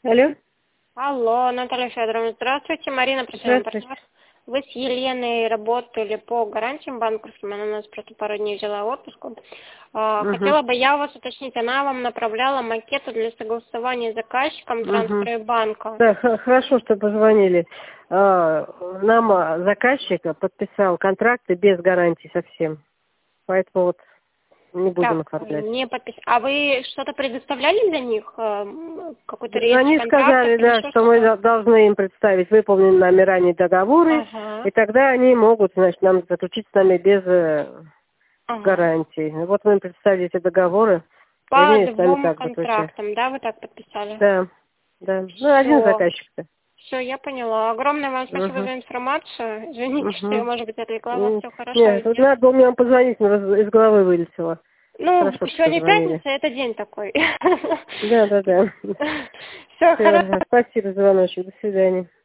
Алло. Алло, Наталья Федоровна, здравствуйте. Марина, профессиональный Здравствуйте. партнер. Вы с Еленой работали по гарантиям банковским, она у нас просто пару дней взяла отпуск. Угу. Хотела бы я у вас уточнить, она вам направляла макеты для согласования с заказчиком Угу. трансфера и банка. Да, хорошо, что позвонили. Нам заказчик подписал контракты без гарантии совсем. Поэтому вот не будем Так, оформлять. не подпис... А вы что-то предоставляли для них? Какой-то реестр Они контрактов сказали, или да, еще что мы что-то? должны им представить выполненные нами ранее договоры, Ага, и тогда они могут, значит, нам заключить с нами без ага. гарантии. Вот мы им представили эти договоры, и По они с нами двум так заключили. контрактам, да, вы так подписали? Да, да. Ну, один Все. заказчик-то. Все, я поняла. Огромное вам спасибо Угу. за информацию. Извините, что я, Угу. может быть, отвлекла вас. Все, хорошего Нет, тут дня. надо было мне вам позвонить, но из головы вылетело. Ну, Хорошо, что сегодня позвонили. пятница, это день такой. Да, да, да. Все, хорошо. Все, спасибо за звоночек. До свидания.